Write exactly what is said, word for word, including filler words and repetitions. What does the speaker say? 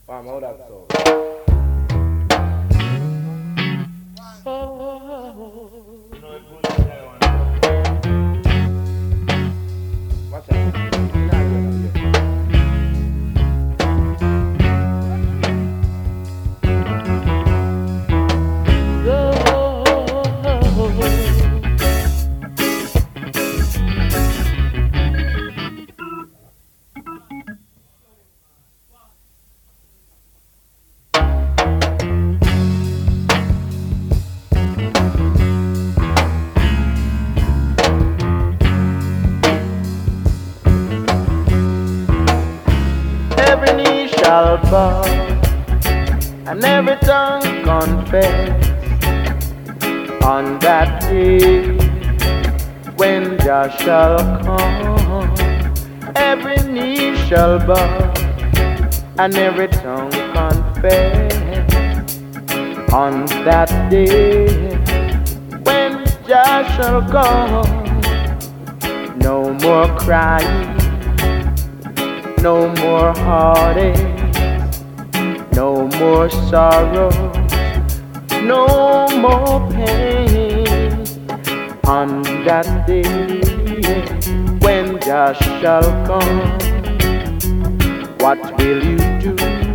I'm out that soul. Watch out. You're not gonna get Every knee shall bow and every tongue confess on that day when Jah shall come. Every knee shall bow and every tongue confess on that day when Jah shall come. No more crying, no more heartache, no more sorrow, no more pain. On that day when Jah shall come, what will you do?